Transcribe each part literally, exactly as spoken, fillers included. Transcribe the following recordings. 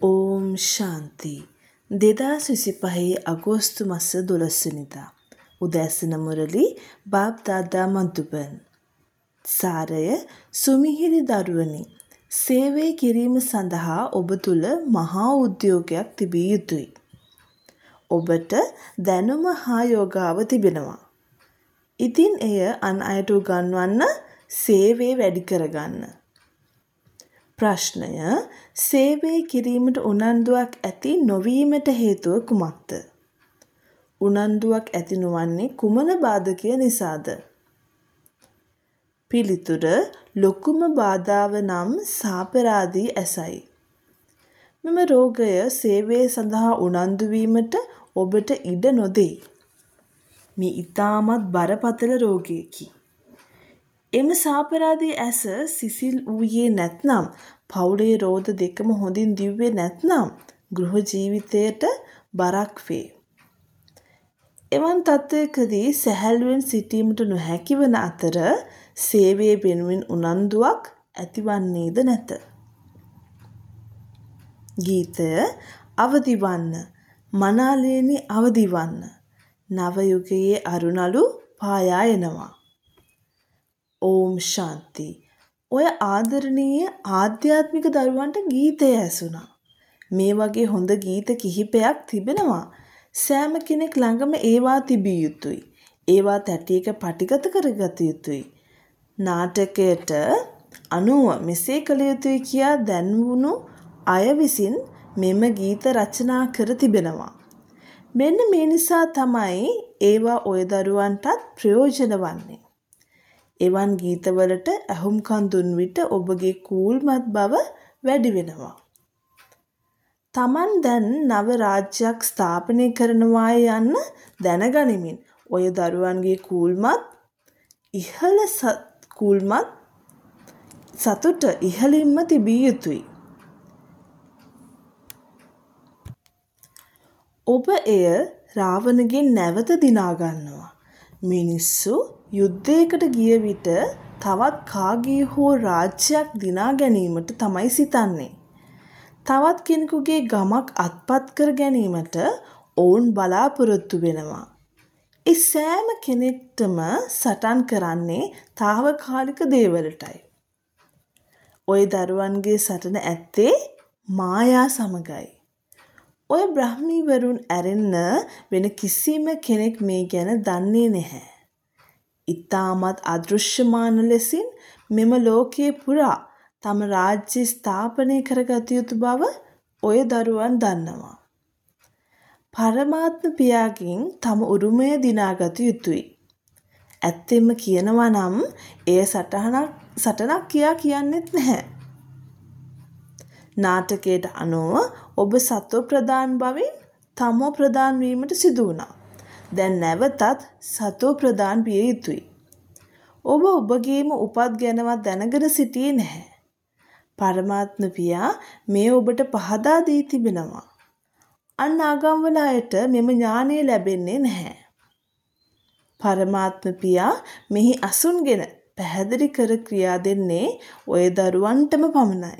ඕම් ශාන්ති දෙදාස් විසිපහේ අගෝස්තු මස දොළොස් වෙනිදා උදෑසන මුරලි බාබ්දාදා මන්තුබන් සාරය සුමිහිරි දරුවනි සේවය කිරීම සඳහා ඔබ තුළ මහා උද්‍යෝගයක් තිබිය යුතුයි. ඔබට දැනුම හා යෝගාව තිබෙනවා. ඉතින් එය අන් අයට උගන්වන්න සේවය වැඩි කරගන්න. ප්‍රශ්නය සේවය කිරීමට උනන්දුවක් ඇති නොවීමට හේතුව කුමක්ද? උනන්දුවක් ඇති නොවන්නේ කුමන බාධකය නිසාද? පිළිතුර ලොකුම බාධාව නම් සාපරාධී ඇසයි. මෙම රෝගය සේවය සඳහා උනන්දු වීමට ඔබට ඉඩ නොදෙයි. මේ ඉතාමත් බරපතල රෝගයකි. එම සාපරාධී ඇස සිසිල් වූයේ නැත්නම් පවුලේ රෝද දෙකම හොඳින් දිව්වේ නැත්නම් ගෘහ ජීවිතයට බරක් වේ. එවන් තත්ත්වයකදී සැහැල්ලුවෙන් සිටීමට නොහැකි වන අතර සේවයේ වෙනුවෙන් උනන්දුවක් ඇතිවන්නේද නැත. ගීතය අවදිවන්න මනාලේනි අවදිවන්න නව යුගයේ අරුණලු පායා එනවා. ඕම් ශාන්ති ඔය ආදරණීය ආධ්‍යාත්මික දරුවන්ට ගීතය ඇසුණා. මේ වගේ හොඳ ගීත කිහිපයක් තිබෙනවා. සෑම කෙනෙක් ළඟම ඒවා තිබිය යුතුයි. ඒවා තැටියක පටිගත කරගත යුතුයි. නාටකයට අනුව මෙසේ කළ යුතුයි කියා දැන්වුණු අය විසින් මෙම ගීත රචනා කර තිබෙනවා. මෙන්න මේ නිසා තමයි ඒවා ඔය දරුවන්ටත් ප්‍රයෝජන වන්නේ. එවන් ගීතවලට ඇහුම්කන් දුන් විට ඔබගේ කූල්මත් බව වැඩි වෙනවා. තමන් දැන් නව රාජ්‍යයක් ස්ථාපනය කරනවා යන්න දැනගනිමින් ඔය දරුවන්ගේ කූල්මත් ඉහළ කූල්මත් සතුට ඉහළින්ම තිබිය යුතුයි. ඔබ එය රාවණගෙන් නැවත දිනා ගන්නවා. මිනිස්සු යුද්ධයකට ගිය විට තවත් කාගේ හෝ රාජ්‍යයක් දිනා ගැනීමට තමයි සිතන්නේ. තවත් කෙනෙකුගේ ගමක් අත්පත් කර ගැනීමට ඔවුන් බලාපොරොත්තු වෙනවා. ඒ සෑම කෙනෙක්ටම සටන් කරන්නේ తాවකාලික දේවලටයි. ඔය දරුවන්ගේ සටන ඇත්තේ මායා සමගයි. ඔය බ්‍රහ්මීවරුන් ඇරෙන්න වෙන කිසිම කෙනෙක් මේ ගැන දන්නේ නැහැ. ඉතාමත් අදෘශ්‍යමාන ලෙසින් මෙම ලෝකයේ පුරා තම රාජ්‍ය ස්ථාපනය කරගත යුතු බව ඔය දරුවන් දන්නවා. පරමාත්ම පියාගෙන් තම උරුමය දිනාගත යුතුයි. ඇත්තෙන්ම කියනවා නම් එය සටහනක් සටනක් කියා කියන්නෙත් නැහැ. නාටකයට අනුව ඔබ සත්ව ප්‍රධාන බවින් තමෝ ප්‍රධාන වීමට සිදු වුණා. දැන් නැවතත් සත්ව ප්‍රධාන විය යුතුයි. ඔබ ඔබගේම උපත් ගැනවත් දැනගෙන සිටියේ නැහැ. පරමාත්ම පියා මේ ඔබට පහදා දී තිබෙනවා. අන් ආගම්වල අයට මෙම ඥානය ලැබෙන්නේ නැහැ. පරමාත්ම පියා මෙහි අසුන්ගෙන පැහැදිලි කර ක්‍රියා දෙන්නේ ඔය දරුවන්ටම පමණයි.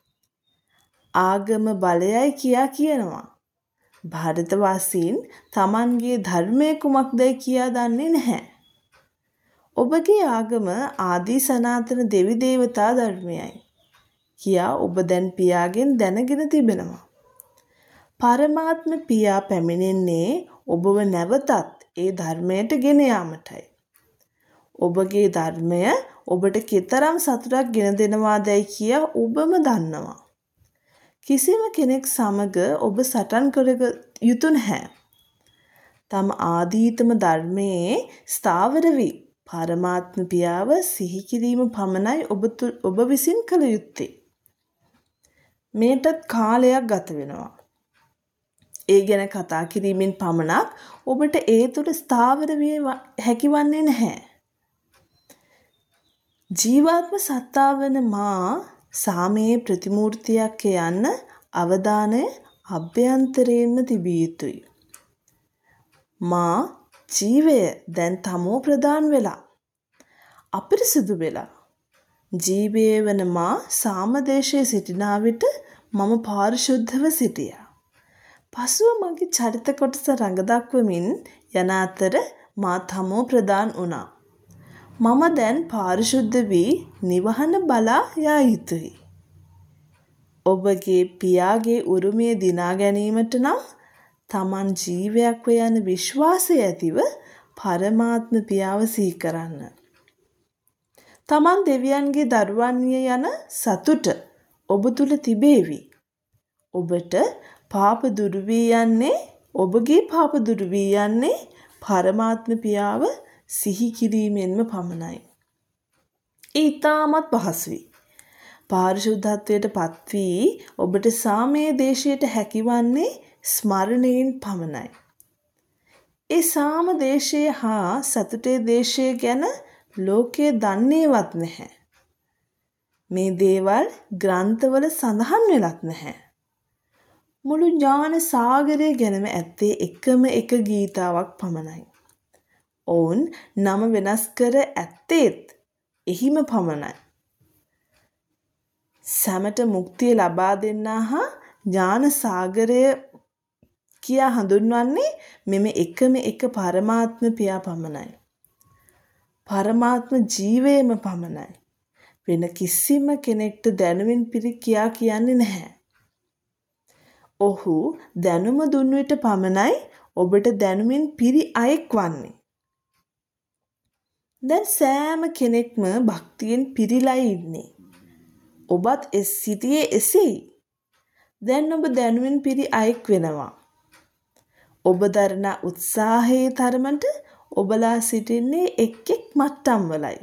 ආගම බලයයි කියා කියනවා. භාරතවාසීන් තමන්ගේ ධර්මය කුමක්දයි කියා දන්නේ නැහැ. ඔබගේ ආගම ආදී සනාතන දෙවි දේවතා ධර්මයයි කියා ඔබ දැන් පියාගෙන් දැනගෙන තිබෙනවා. පරමාත්ම පියා පැමිණෙන්නේ ඔබව නැවතත් ඒ ධර්මයට ගෙන යාමටයි. ඔබගේ ධර්මය ඔබට කෙතරම් සතුටක් ගෙන දෙනවාදයි කියා ඔබම දන්නවා. කිසිම කෙනෙක් සමග ඔබ සටන් කර යුතු නැහැ. තම ආදීතම ධර්මයේ ස්ථාවර වී පරමාත්ම පියාව සිහි කිරීම පමණයි ඔබ ඔබ විසින් කළ යුත්තේ. මේටත් කාලයක් ගත වෙනවා. ඒ ගැන කතා කිරීමෙන් පමණක් ඔබට ඒ තුළ ස්ථාවර විය හැකි වන්නේ නැහැ. ජීවාත්ම සත්තා වන මා සාමයේ ප්‍රතිමූර්තියක් යන්න අවධානය අභ්‍යන්තරයෙන්ම තිබිය යුතුයි. මා ජීවය දැන් තමෝ ප්‍රධාන වෙලා අපිරිසිදු වෙලා ජීවය වන මා සාමදේශයේ සිටිනා විට මම පාරිශුද්ධව සිටියා. පසුව මගේ චරිත කොටස රඟ දක්වමින් යන අතර මා තමෝ ප්‍රදාන් වුණා. මම දැන් පාරිශුද්ධ වී නිවහන බලා යා යුතුයි. ඔබගේ පියාගේ උරුමය දිනා ගැනීමට නම් තමන් ජීවයක් වේ යන විශ්වාසය ඇතිව පරමාත්ම පියාව සිහි කරන්න. තමන් දෙවියන්ගේ දරුවන්ය යන සතුට ඔබ තුල තිබේවි. ඔබට පාප දුරු වී යන්නේ ඔබගේ පාප දුරු වී යන්නේ පරමාත්ම පියාව සිහි කිරීමෙන්ම පමණයි. ඒ ඊටමත් පහසුයි. පාරිශුද්ධත්වයට පත් වී ඔබට සාමයේ දේශයට හැකිවන්නේ ස්මරණයෙන් පමණයි. ඒ සාම දේශය හා සතුටේ දේශය ගැන ලෝකයේ දන්නේවත් නැහැ. මේ දේවල් ග්‍රන්ථවල සඳහන් වෙලත් නැහැ. මුළු ඥාන සාගරය ගැනම ඇත්තේ එකම එක ගීතාවක් පමණයි. ඔවුන් නම වෙනස් කර ඇත්තේත් එහිම පමණයි. සැමට මුක්තිය ලබා දෙන්නා හා ඥාන සාගරය කියා හඳුන්වන්නේ මෙම එකම එක පරමාත්ම පියා පමණයි. පරමාත්ම ජීවයම පමණයි. වෙන කිසිම කෙනෙක්ට දැනුමින් පිරි කියා කියන්නේ නැහැ. ඔහු දැනුම දුන් විට පමණයි ඔබට දැනුමින් පිරි අයෙක් වන්නේ. දැන් සෑම කෙනෙක්ම භක්තියෙන් පිරීලා ඉන්නේ. ඔබත් එස් සිටියේ එසේයි. දැන් ඔබ දැනුමින් පිරි අයෙක් වෙනවා. ඔබ දරන උත්සාහයේ තරමට ඔබලා සිටින්නේ එක් එක් මට්ටම් වලයි.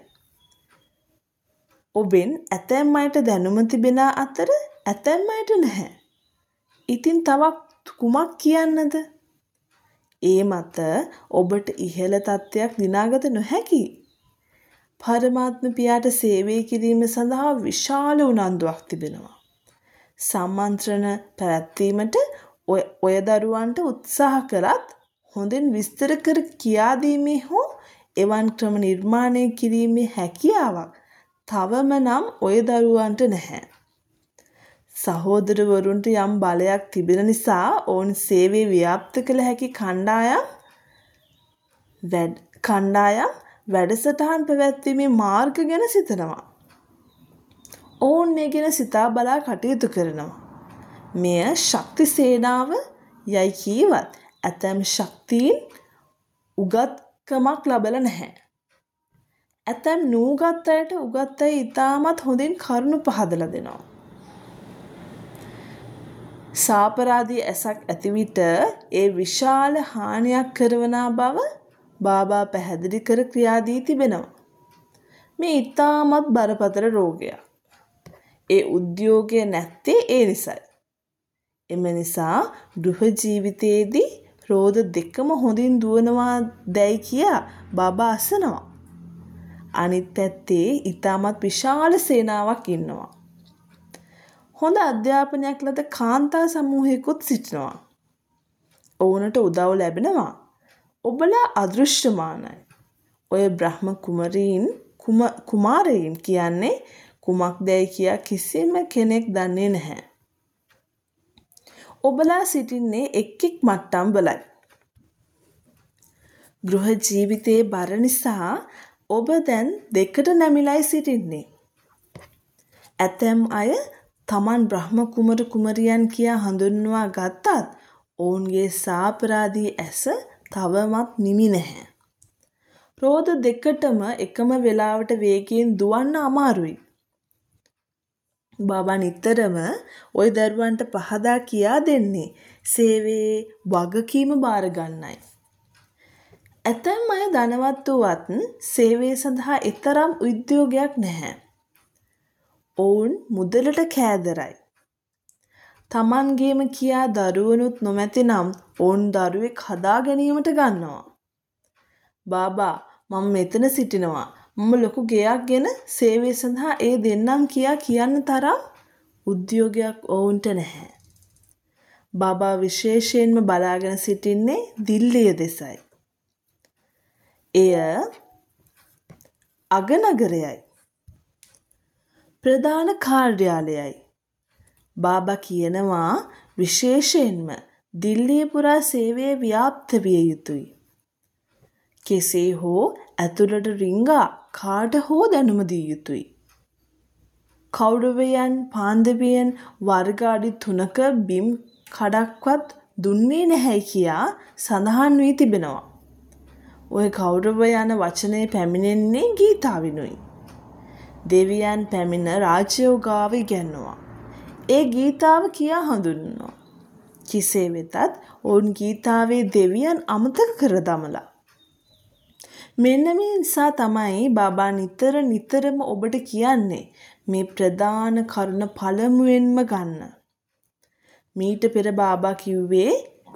ඔබෙන් ඇතැම් අයට දැනුම තිබෙන අතර ඇතැම් අයට නැහැ. ඉතින් තවත් කුමක් කියන්නද? ඒ මත ඔබට ඉහළ තත්ත්වයක් දිනාගත නොහැකි. පරමාත්ම පියාට සේවය කිරීම සඳහා විශාල උනන්දුවක් තිබෙනවා. සම්මන්ත්‍රණ පැවැත්වීමට ඔය දරුවන්ට උත්සාහ කරත් හොඳින් විස්තර කර කියා දීමේ හෝ එවන් ක්‍රම නිර්මාණය කිරීමේ හැකියාවක් තවම නම් ඔය දරුවන්ට නැහැ. සහෝදරවරුන්ට යම් බලයක් තිබෙන නිසා ඔවුන් සේවය ව්‍යාප්ත කළ හැකි කණ්ඩායම් වැඩ කණ්ඩායම් වැඩසටහන් පැවැත්වීමේ මාර්ග ගැන සිතනවා. ඔවුන් මේ ගැන සිතා බලා කටයුතු කරනවා. මෙය ශක්ති සේනාව යයි කීවත් ඇතැම් ශක්තියින් උගත්කමක් ලබල නැහැ. ඇතැම් නූගත් අයට උගත් අය ඉතාමත් හොඳින් කරුණු පහදලා දෙනවා. සාපරාධී ඇසක් ඇති විට ඒ විශාල හානියක් කරවනා බව බාබා පැහැදිලි කර ක්‍රියාදී තිබෙනවා. මේ ඉතාමත් බරපතල රෝගයක්. ඒ උද්‍යෝගය නැත්තේ ඒ නිසයි. එම නිසා ගෘහ ජීවිතයේදී රෝද දෙකම හොඳින් දුවනවා දැයි කියා බාබා අසනවා. අනිත් පැත්තේ ඉතාමත් විශාල සේනාවක් ඉන්නවා. හොඳ අධ්‍යාපනයක් ලද කාන්තා සමූහයකුත් සිටිනවා. ඔවුනට උදව් ලැබෙනවා. ඔබලා අදෘශ්‍යමානයි. ඔය බ්‍රහ්ම කුමරීන් කුමාරයින් කියන්නේ කුමක්දැයි කියා කිසිම කෙනෙක් දන්නේ නැහැ. ඔබලා සිටින්නේ එක් එක් මට්ටම් වලයි. ගෘහ ජීවිතයේ බර නිසා ඔබ දැන් දෙකට නැමිලයි සිටින්නේ. ඇතැම් අය තමන් බ්‍රහ්ම කුමර කුමරියන් කියා හඳුන්වා ගත්තත් ඔවුන්ගේ සාපරාධී ඇස තවමත් නිමි නැහැ. රෝද දෙකටම එකම වෙලාවට වේගයෙන් දුවන්න අමාරුයි. බාබා නිතරම ওই දරුවන්ට පහදා කියා දෙන්නේ සේවයේ වගකීම බාර ගන්නයි. ඇතැම් අය ධනවත් වුවත් සේවය සඳහා එතරම් උද්‍යෝගයක් නැහැ. ඔවුන් මුදලට කෑදරයි. තමන්ගේම කියා දරුවනුත් නොමැති නම් ඔවුන් දරුවෙක් හදා ගැනීමට ගන්නවා. බාබා මම මෙතන සිටිනවා. මම ලොකු ගෙයක් ගෙන සේවය සඳහා ඒ දෙන්නම් කියා කියන්න තරම් උද්‍යෝගයක් ඔවුන්ට නැහැ. බාබා විශේෂයෙන්ම බලාගෙන සිටින්නේ දිල්ලිය දෙසයි. එය අගනගරයයි. ප්‍රධාන කාර්යාලයයි. බාබා කියනවා විශේෂයෙන්ම දිල්ලිය පුරා සේවය ව්‍යාප්ත විය යුතුයි. කෙසේ හෝ ඇතුළට රිංගා කාට හෝ දැනුම දිය යුතුයි. කෞරවයන් පාන්දවයන් වර්ග අඩි තුනක බිම් කඩක්වත් දුන්නේ නැහැ කියා සඳහන් වී තිබෙනවා. ඔය කෞරව යන වචනේ පැමිණෙන්නේ ගීතාවිනුයි. දෙවියන් පැමිණ රාජ්‍යෝගාව ඉගැන්වුවා. ඒ ගීතාව කියා හඳුන්වනවා. කෙසේ වෙතත් ඔවුන් ගීතාවේ දෙවියන් අමතක කර දමලා. මෙන්න මේ නිසා තමයි බාබා නිතර නිතරම ඔබට කියන්නේ මේ ප්‍රධාන කරුණ පළමුවෙන්ම ගන්න. මීට පෙර බාබා කිව්වේ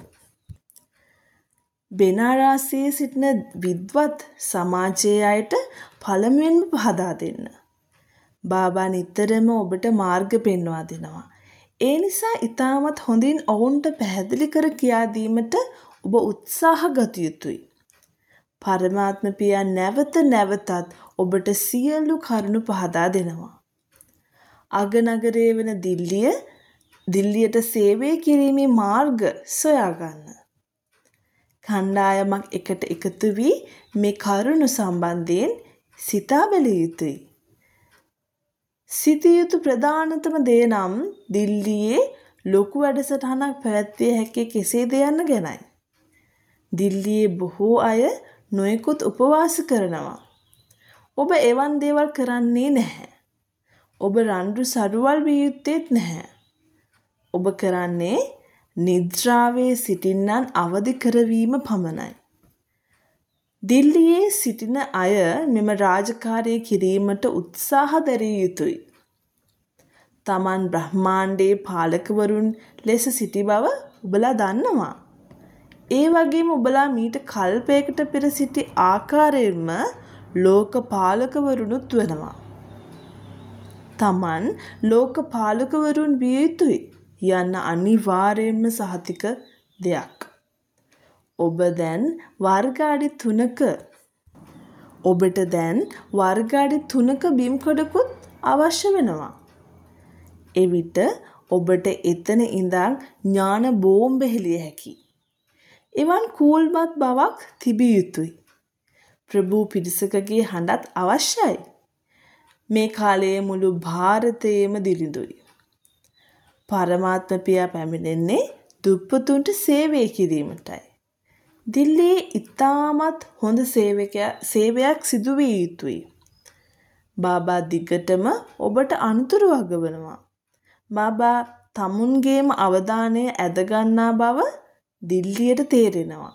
බෙනාරාසයේ සිටින විද්වත් සමාජයේ අයට පළමුවෙන්ම පහදා දෙන්න. බාබා නිතරම ඔබට මාර්ග පෙන්වා දෙනවා. ඒ නිසා ඊටමත් හොඳින් ඔවුන්ට පැහැදිලි කර කියා දීමට ඔබ උත්සාහ ගත යුතුයි. පරමාත්ම පියා නැවත නැවතත් ඔබට සියලු කරුණු පහදා දෙනවා. අගනගරයේ වෙන දිල්ලිය දිල්ලියට සේවය කිරීමේ මාර්ග සොයා ගන්න. කණ්ඩායමක් එකට එකතු වී මේ කරුණු සම්බන්ධයෙන් සිතා බැලිය යුතුයි. සිටිය යුතු ප්‍රධානතම දේ නම් දිල්ලියේ ලොකු වැඩසටහනක් පැවැත්විය හැකි කෙසේද යන්න ගැනයි. දිල්ලියේ බොහෝ අය නොයෙකුත් උපවාස කරනවා. ඔබ එවන් දේවල් කරන්නේ නැහැ. ඔබ රණ්ඩු සරුවල් විය යුත්තේත් නැහැ. ඔබ කරන්නේ නිද්‍රාවේ සිටින්නන් අවදි කරවීම පමණයි. දිල්ලියේ සිටින අය මෙම රාජකාරිය කිරීමට උත්සාහ දැරිය යුතුයි. තමන් බ්‍රහ්මාණ්ඩයේ පාලකවරුන් ලෙස සිටි බව ඔබලා දන්නවා. ඒ වගේම ඔබලා මීට කල්පයකට පෙර සිටි ආකාරයෙන්ම ලෝක පාලකවරුනුත් වෙනවා. තමන් ලෝක පාලකවරුන් විය යුතුයි යන්න අනිවාර්යයෙන්ම සහතික දෙයක්. ඔබ දැන් වර්ග අඩි තුනක ඔබට දැන් වර්ග අඩි තුනක බිම් කොටකුත් අවශ්‍ය වෙනවා. එවිට ඔබට එතන ඉඳන් ඥාන බෝම්බ හෙළිය හැකි. එවන් කූල්මත් බවක් තිබිය යුතුයි. ප්‍රභූ පිරිසකගේ හඬත් අවශ්‍යයි. මේ කාලයේ මුළු ಭಾರತයේම දිලිඳුයි. පරමාත්ම පියා පැමිණෙන්නේ දුප්පතුන්ට සේවය කිරීමටයි. දිල්ලියේ ඉතාමත් හොඳ සේවයක් සිදු විය යුතුයි. බාබා දිගටම ඔබට අනුතුරු වගවනවා. බාබා තමුන්ගේම අවධානය ඇද ගන්නා බව දිල්ලියට තේරෙනවා.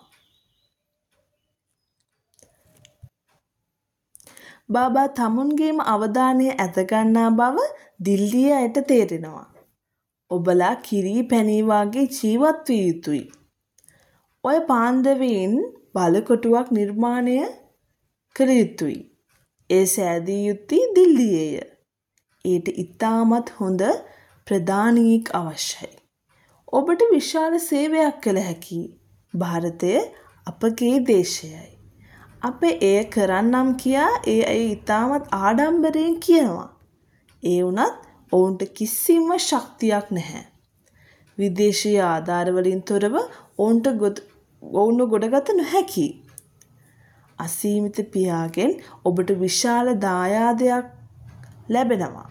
බාබා තමුන්ගේම අවධානය ඇද ගන්නා බව දිල්ලියේ අයට තේරෙනවා. ඔබලා කිරි පැණි වාගේ ජීවත් විය යුතුයි. ඔය පාන්දරයෙන් බලකොටුවක් නිර්මාණය කළ යුතුයි. ඒ සෑදිය යුත්තේ දිල්ලියේය. ඊට ඉතාමත් හොඳ ප්‍රධානියෙක් අවශ්‍යයි. ඔබට විශාල සේවයක් කළ හැකි. ಭಾರತය අපගේ දේශයයි. අප එය කරන්නම් කියා ඒ අය ඉතාමත් ආඩම්බරයෙන් කියනවා. ඒ වුණත් ඔවුන්ට කිසිම ශක්තියක් නැහැ. විදේශීය ආධාර වලින් තොරව ඔවුන්ට ඔවුන්ව ගොඩගත නොහැකි. අසීමිත පියාගෙන් ඔබට විශාල දායාදයක් ලැබෙනවා.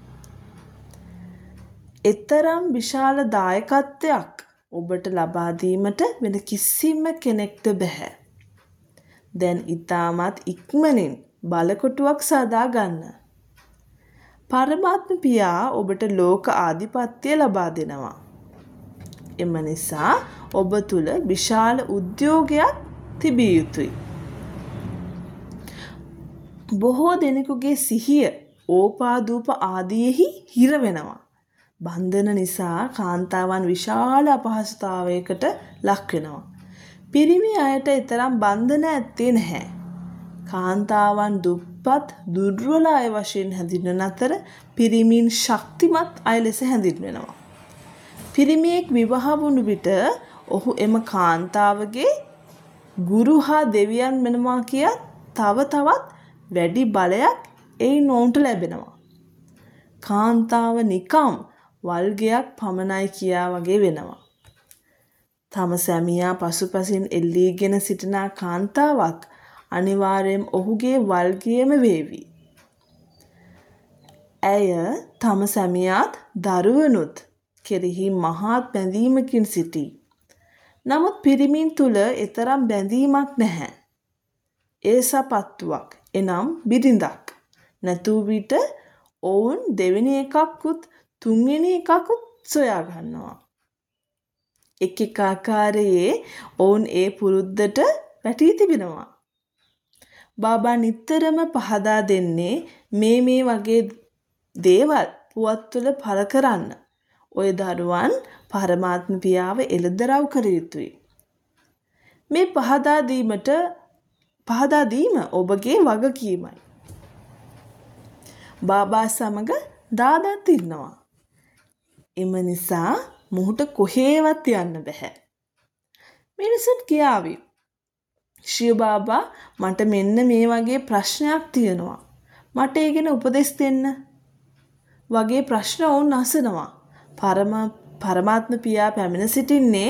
එතරම් විශාල දායකත්වයක් ඔබට ලබා දීමට වෙන කිසිම කෙනෙක්ට බැහැ. දැන් ඊටමත් ඉක්මනින් බලකොටුවක් සාදා ගන්න. පරමාත්ම පියා ඔබට ලෝක ආධිපත්‍ය ලබා දෙනවා. එම නිසා ඔබ තුල විශාල උද්‍යෝගයක් තිබිය යුතුයි. බොහෝ දෙනෙකුගේ සිහිය ඕපාදූප ආදීෙහි හිර වෙනවා. බන්ධන නිසා කාන්තාවන් විශාල අපහසුතාවයකට ලක් වෙනවා. පිරිමි අයට තරම් බන්ධන ඇත්තේ නැහැ. කාන්තාවන් දුප්පත් දුර්වල අය වශයෙන් හැඳින්වන අතර පිරිමින් ශක්තිමත් අය ලෙස හැඳින්වෙනවා. පිරිමියෙක් විවාහ වුණු විට ඔහු එම කාන්තාවගේ ගුරු හා දෙවියන් වෙනවා කියා තව තවත් වැඩි බලයක් ඒ නොවුන්ට ලැබෙනවා. කාන්තාව නිකම් වල්ගයක් පමණයි කියා වගේ වෙනවා. තම සැමියා පසුපසින් එල්ලීගෙන සිටින කාන්තාවක් අනිවාර්යෙන් ඔහුගේ වල්ගයම වේවි. ඇය තම සැමියාත් දරුවනුත් කෙරෙහි මහත් බැඳීමකින් සිටී. නමුත් පිරිමින් තුල එතරම් බැඳීමක් නැහැ. ඒ සපත්තුවක් එනම් බිරිඳක් නැතු විට ඔවුන් දෙවෙනි එකක්කුත් තුන්වෙනි එකකුත් සොයා ගන්නවා. එක් එක් ආකාරයේ ඔවුන් ඒ පුරුද්දට වැටී තිබෙනවා. බාබා නිතරම පහදා දෙන්නේ මේ මේ වගේ දේවල් පුවත්වල පළ කරන්න. ඔය දරුවන් පරමාත්ම පියාව එළදරව් කර යුතුයි. මේ පහදා දීමට පහදා දීම ඔබගේ වගකීමයි. බාබා සමග දාදත් ඉන්නවා. එම නිසා මොහුට කොහේවත් යන්න බෑ. මිනිසුන් කියාවි. ශ්‍රී බාබා මට මෙන්න මේ වගේ ප්‍රශ්නයක් තියෙනවා. මට ඒ ගැන උපදෙස් දෙන්න. වගේ ප්‍රශ්න වුන් අසනවා. පරම පරමාත්ම පියා පැමිණ සිටින්නේ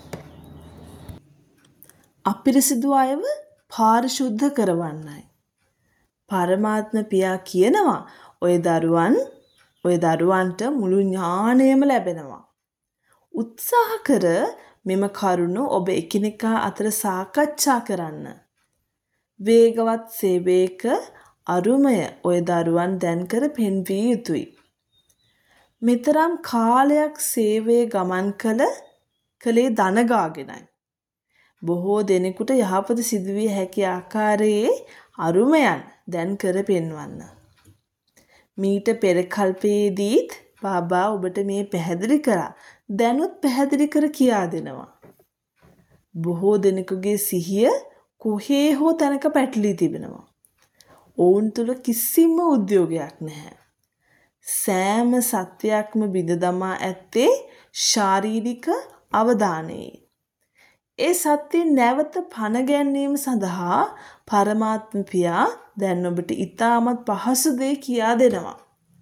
අපිරිසිදු අයව පාරිශුද්ධ කරවන්නයි. පරමාත්ම පියා කියනවා ඔය දරුවන් ඔය දරුවන්ට මුළු ඥාණයම ලැබෙනවා. උත්සාහ කර මෙම කරුණු ඔබ එකිනෙකා අතර සාකච්ඡා කරන්න. වේගවත් සේවයක අරුමය ඔය දරුවන් දැන් කර පෙන්විය යුතුයි. මෙතරම් කාලයක් සේවයේ ගමන් කළ කලේ දනගාගෙනයි. බොහෝ දෙනෙකුට යහපත සිදුවිය හැකි ආකාරයේ අරුමයන් දැන් කර පෙන්වන්න. මීට පෙර කල්පයේදීත් බාබා ඔබට මේ පැහැදිලි කරා. දැනුත් පැහැදිලි කර කියා දෙනවා. බොහෝ දෙනෙකුගේ සිහිය කොහේ හෝ තැනක පැටලී තිබෙනවා. ඔවුන් තුල කිසිම උද්‍යෝගයක් නැහැ. සෑම සත්‍යයක්ම බිඳ දමා ඇත්තේ ශාරීරික අවධානයේ. ඒ සත්‍ය නැවත පණ ගැනීම සඳහා පරමාත්ම පියා දැන් ඔබට ඊටමත් පහසු දේ කියා දෙනවා.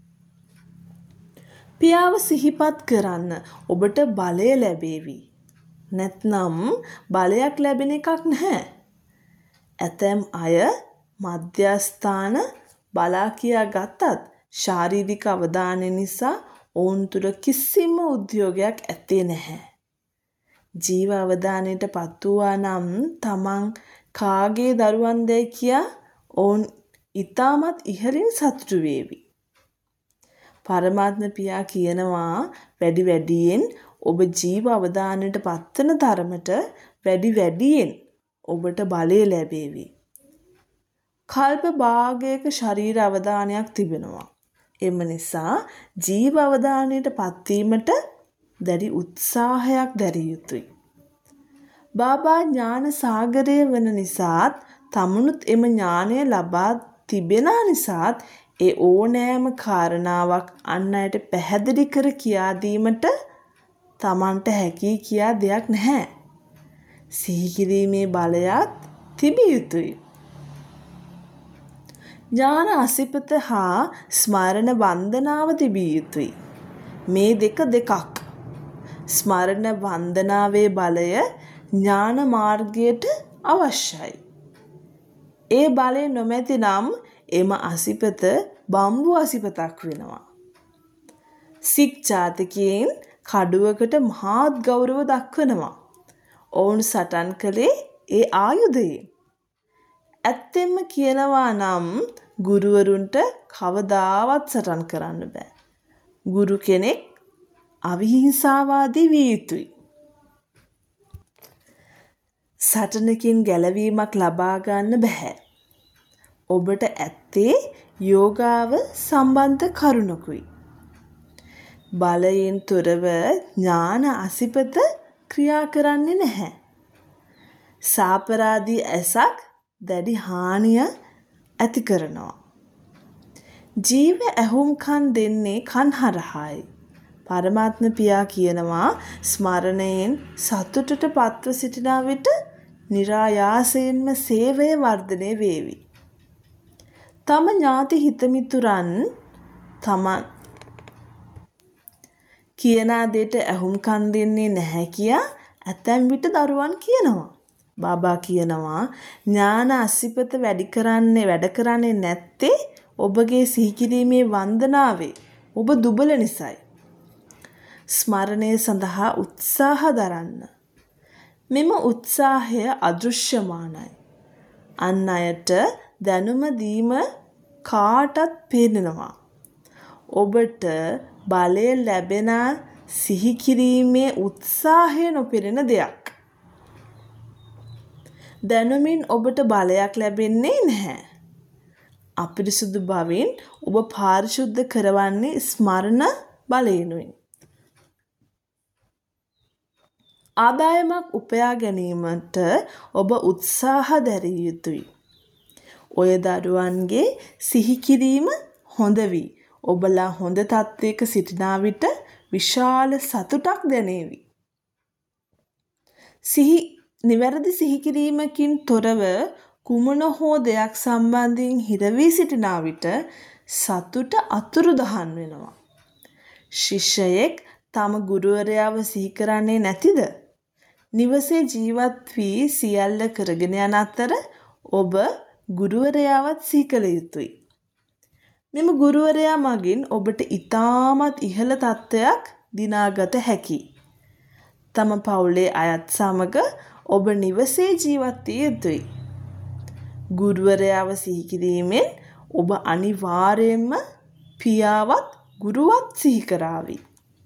පියාව සිහිපත් කරන්න ඔබට බලය ලැබේවි. නැත්නම් බලයක් ලැබෙන එකක් නැහැ. ඇතැම් අය මධ්‍යස්ථාන බලා කියා ගත්තත් ශාරීරික අවධානය නිසා ඔවුන් තුළ කිසිම උද්‍යෝගයක් ඇත්තේ නැහැ. ජීව අවධානයට පත් වූවා නම් තමන් කාගේ දරුවන්දයි කියා ඔවුන් ඊටමත් ඉහළින් සතුටු වේවි. පරමාත්ම පියා කියනවා වැඩි වැඩියෙන් ඔබ ජීව අවධානයට පත්වන තරමට වැඩි වැඩියෙන් ඔබට බලය ලැබේවි. කල්ප භාගයක ශරීර අවධානයක් තිබෙනවා. එම නිසා ජීව අවධානයට පත්වීමට දැඩි උත්සාහයක් දැරිය යුතුයි. බාබා ඥාන සාගරය වන නිසාත් තමනුත් එම ඥානය ලබා තිබෙන නිසාත් ඒ ඕනෑම කාරණාවක් අන් අයට පැහැදිලි කර කියා දීමට තමන්ට හැකි කියා දෙයක් නැහැ. සිහි කිරීමේ බලයත් තිබිය යුතුයි. ඥාන අසිපත හා ස්මරණ වන්දනාව තිබිය යුතුයි. මේ දෙක දෙකක්. ස්මරණ වන්දනාවේ බලය ඥාන මාර්ගයට අවශ්‍යයි. ඒ බලය නොමැති නම් එම අසිපත බම්බු අසිපතක් වෙනවා. සික් ජාතකයන් කඩුවකට මහත් ගෞරව දක්වනවා. ඔවුන් සටන් කළේ ඒ ආයුධයෙන්. ඇත්තෙන්ම කියනවා නම් ගුරුවරුන්ට කවදාවත් සටන් කරන්න බෑ. ගුරු කෙනෙක් අවිහිංසාවාදී විය යුතුයි. සටනකින් ගැලවීමක් ලබා ගන්න බෑ. ඔබට ඇත්තේ යෝගාව සම්බන්ධ කරුණකුයි. බලයෙන් තොරව ඥාන අසිපත ක්‍රියා කරන්නේ නැහැ. සාපරාදී ඇසක් දැඩි හානිය ඇති කරනවා. ජීව ඇහුම්කන් දෙන්නේ කන් හරහායි. පරමාත්ම පියා කියනවා ස්මරණයෙන් සතුටට පත්ව සිටින විට નિરાයාසයෙන්ම සේවය වර්ධනය වේවි. තම ඥාති හිතමිතුරන් තම කියන දෙයට ඇහුම්කන් දෙන්නේ නැහැ කියා ඇතැම් විට දරුවන් කියනවා. බාබා කියනවා ඥාන අසිපත වැඩි කරන්නේ වැඩ කරන්නේ නැත්තේ ඔබගේ සිහිකිරීමේ වන්දනාවේ ඔබ දුබල නිසායි. ස්මරණය සඳහා උත්සාහ දරන්න. මෙම උත්සාහය අදෘශ්‍යමානයි. අන් අයට දැනුම දීම කාටත් පේනවා. ඔබට බලය ලැබෙන සිහිකිරීමේ උත්සාහය නොපෙනෙන දෙයක්. දැනුමින් ඔබට බලයක් ලැබෙන්නේ නැහැ. අපිරිසුදු බවින් ඔබ පාරිශුද්ධ කරවන්නේ ස්මරණ බලයෙනුයි. ආදායමක් උපයා ගැනීමට ඔබ උත්සාහ දැරිය යුතුයි. ඔය දරුවන්ගේ සිහිකිරීම හොඳ වී ඔබලා හොඳ තත්ත්වයක සිටිනා විට විශාල සතුටක් දැනේවි. සිහි නිවැරදි සිහිකිරීමකින් තොරව කුමන හෝ දෙයක් සම්බන්ධයෙන් හිර වී සිටිනා විට සතුට අතුරුදහන් වෙනවා. ශිෂ්‍යයෙක් තම ගුරුවරයාව සිහි කරන්නේ නැතිද? නිවසේ ජීවත් වී සියල්ල කරගෙන යන අතර ඔබ ගුරුවරයාවත් සිහි කළ යුතුයි. මෙම ගුරුවරයා මගින් ඔබට ඉතාමත් ඉහළ තත්ත්වයක් දිනාගත හැකියි. තම පවුලේ අයත් සමග ඔබ නිවසේ ජීවත් විය යුතුයි. ගුරුවරයාව සිහි කිරීමෙන් ඔබ අනිවාර්යයෙන්ම පියාවත් ගුරුවත් සිහි කරાવી.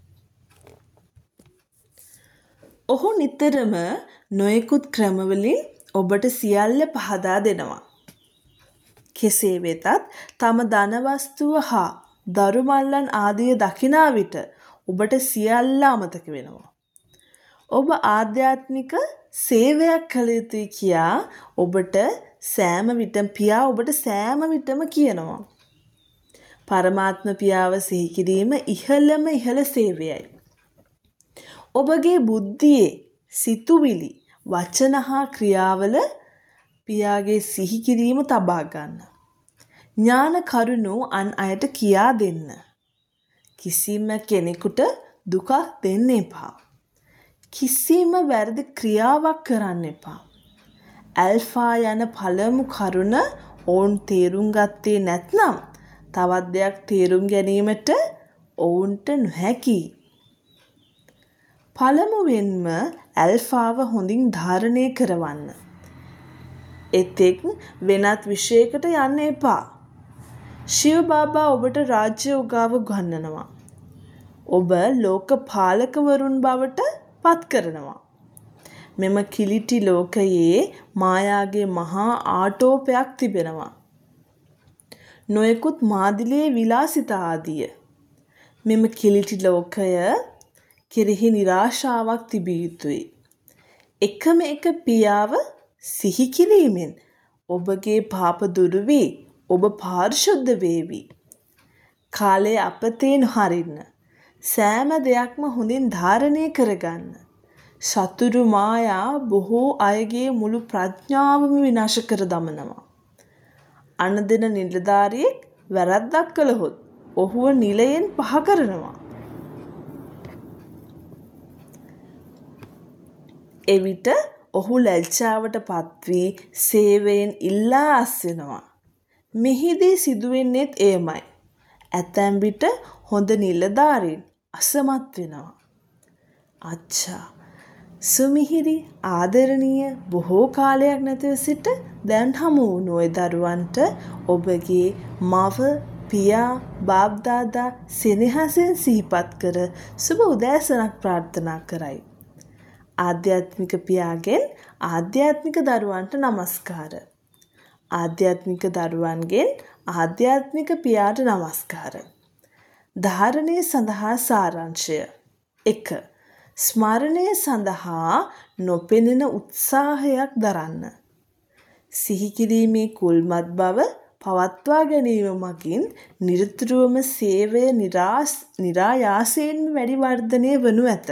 ඔහු නිතරම නොයෙකුත් ක්‍රමවලින් ඔබට සියල්ල පහදා දෙනවා. කෙසේ වෙතත් තම ධනවස්තුව හා දරු මල්ලන් ආදිය දකිනා විට ඔබට සියල්ල අමතක වෙනවා. ඔබ ආධ්‍යාත්මික සේවයක් කළ යුතුයි කියා ඔබට සෑම විටම පියා ඔබට සෑම විටම කියනවා. පරමාත්ම පියාව සිහි කිරීම ඉහළම ඉහළ සේවයයි. ඔබගේ බුද්ධියේ සිතුවිලි වචන හා ක්‍රියාවල පියාගේ සිහි කිරීම තබා ගන්න. ඥාන කරුණු අන් අයට කියා දෙන්න. කිසිම කෙනෙකුට දුකක් දෙන්න එපා. කිසිම වැරදි ක්‍රියාවක් කරන්න එපා. ඇල්ෆා යන පළමු කරුණ ඔවුන් තේරුම් ගත්තේ නැත්නම් තවත් දෙයක් තේරුම් ගැනීමට ඔවුන්ට නොහැකියි. පළමුවෙන්ම ඇල්ෆාව හොඳින් ධාරණය කරවන්න. එතෙක් වෙනත් විෂයකට යන්න එපා. ශිව බාබා ඔබට රාජ්‍ය උගාව ගන්නනවා. ඔබ ලෝක පාලකවරුන් බවට පත් කරනවා. මෙම කිලිටි ලෝකයේ මායාගේ මහා ආටෝපයක් තිබෙනවා. නොයෙකුත් මාදිලේ විලාසිතා ආදිය. මෙම කිලිටි ලෝකය කෙරෙහි නිරාශාවක් තිබිය යුතුයි. එකම එක පියාව සිහි කිරීමෙන් ඔබගේ පාප දුරු වී ඔබ පාරිශුද්ධ වේවි. කාලය අපතේ නොහරින්න. සෑම දෙයක්ම හොඳින් ධාරණය කරගන්න. සතුරු මායා බොහෝ අයගේ මුළු ප්‍රඥාවම විනාශ කර දමනවා. අනදෙන නිලධාරියෙක් වැරද්දක් කළහොත් ඔහුව නිලයෙන් පහ කරනවා. එවිට ඔහු ලැජ්ජාවට පත් වී සේවයෙන් ඉල්ලා අස්වෙනවා. මෙහිදී සිදුවෙන්නේත් එයමයි. ඇතැම් විට හොඳ නිලධාරීන් අසමත් වෙනවා. අච්චා සුමිහිරි ආදරණීය බොහෝ කාලයක් නැතිව සිට දැන් හමු වුණු ඔය දරුවන්ට ඔබගේ මව පියා බාප්දාදා සෙනෙහසෙන් සිහිපත් කර සුබ උදෑසනක් ප්‍රාර්ථනා කරයි. ආධ්‍යාත්මික පියාගෙන් ආධ්‍යාත්මික දරුවන්ට නමස්කාර. ආධ්‍යාත්මික දරුවන්ගෙන් ආධ්‍යාත්මික පියාට නමස්කාර. ධාරණය සඳහා සාරාංශය. එක. ස්මරණය සඳහා නොපෙනෙන උත්සාහයක් දරන්න. සිහි කිරීමේ කුල්මත් බව පවත්වා ගැනීම මගින් නිරතුරුවම සේවය නිරායාසයෙන් වැඩි වර්ධනය වනු ඇත.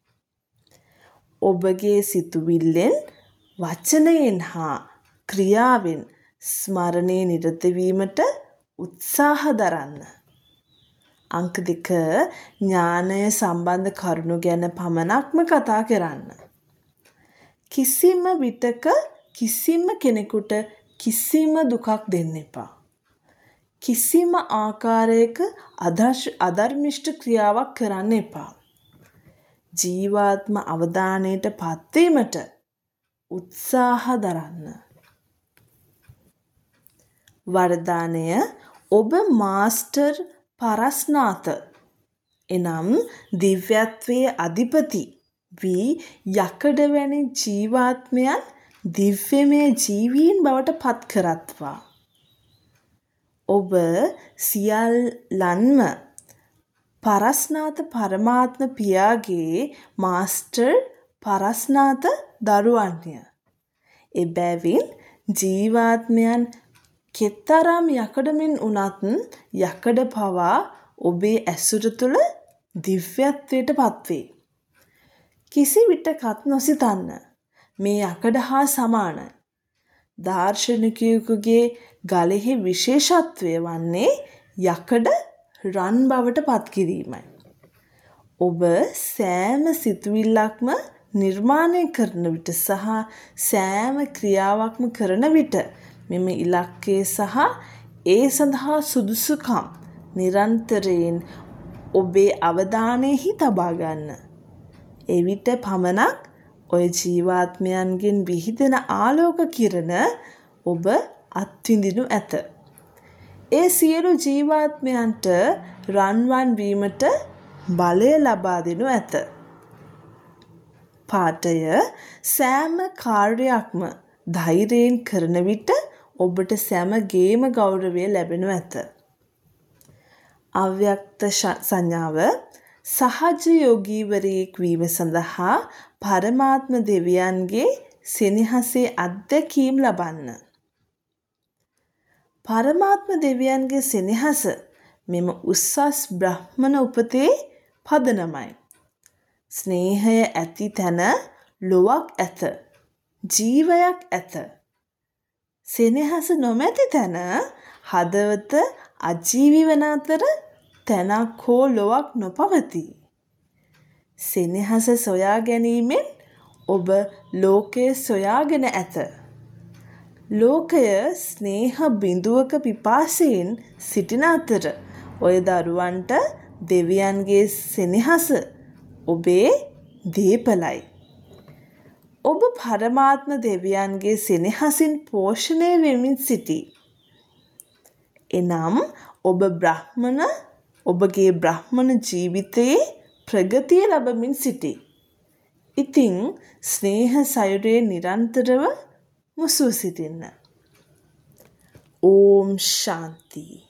ඔබගේ සිතුවිල්ලෙන් වචනයෙන් හා ක්‍රියාවෙන් ස්මරණයේ නිරත වීමට උත්සාහ දරන්න. අංක දෙක ඥානය සම්බන්ධ කරුණු ගැන පමණක්ම කතා කරන්න. කිසිම විටක කිසිම කෙනෙකුට කිසිම දුකක් දෙන්න එපා. කිසිම ආකාරයක අධර්මිෂ්ඨ ක්‍රියාවක් කරන්න එපා. ජීවාත්ම අවදානයට පත්වීමට උත්සාහ දරන්න. වරදානය ඔබ මාස්ටර් පරස්නාත එනම් දිව්‍යත්වයේ අධිපති වී යකඩ වැනි ජීවාත්මයන් දිව්‍යමය ජීවීන් බවට පත් කරත්වා. ඔබ සියල්ලන්ම පරස්නාත පරමාත්ම පියාගේ මාස්ටර් පරස්නාත දරුවන්ය. එබැවින් ජීවාත්මයන් කෙතරම් යකඩමින් වුණත් යකඩ පවා ඔබේ ඇසුර තුළ දිව්‍යත්වයට පත්වේ. කිසි විටකත් නොසිතන්න මේ යකඩ හා සමාන. දාර්ශනිකයෙකුගේ ගලෙහි විශේෂත්වය වන්නේ යකඩ රන් බවට පත් කිරීමයි. ඔබ සෑම සිතුවිල්ලක්ම නිර්මාණය කරන විට සහ සෑම ක්‍රියාවක්ම කරන විට මෙම ඉලක්කය සහ ඒ සඳහා සුදුසුකම් නිරන්තරයෙන් ඔබේ අවධානයෙහි තබා ගන්න. එවිට පමණක් ඔය ජීවාත්මයන්ගෙන් විහිදෙන ආලෝක කිරණ ඔබ අත්විඳිනු ඇත. ඒ සියලු ජීවාත්මයන්ට රන්වන් වීමට බලය ලබා දෙනු ඇත. පාඨය සෑම කාර්යයක්ම ධෛර්යයෙන් කරන විට ඔබට සෑමගේම ගෞරවය ලැබෙනු ඇත. අව්‍යක්ත සංඥාව සහජ යෝගීවරයෙක් වීම සඳහා පරමාත්ම දෙවියන්ගේ සෙනෙහසේ අත්දැකීම් ලබන්න. පරමාත්ම දෙවියන්ගේ සෙනෙහස මෙම උසස් බ්‍රහ්මන උපතේ පදනමයි. ස්නේහය ඇති තැන ලොවක් ඇත. ජීවයක් ඇත. සෙනෙහස නොමැති තැන හදවත අජීවී වන අතර තැනක් හෝ ලොවක් නොපවතී. සෙනෙහස සොයා ගැනීමෙන් ඔබ ලෝකය සොයාගෙන ඇත. ලෝකය ස්නේහ බිඳුවක පිපාසයෙන් සිටින අතර ඔය දරුවන්ට දෙවියන්ගේ සෙනෙහස ඔබේ දීපලයි. ඔබ පරමාත්ම දෙවියන්ගේ සෙනෙහසින් පෝෂණය වෙමින් සිටී. එනම් ඔබ බ්‍රහ්මන ඔබගේ බ්‍රහ්මන ජීවිතයේ ප්‍රගතිය ලබමින් සිටී. ඉතින් ස්නේහ සයුරේ නිරන්තරව මුසු සිටින්න. ඕම් ශාන්ති.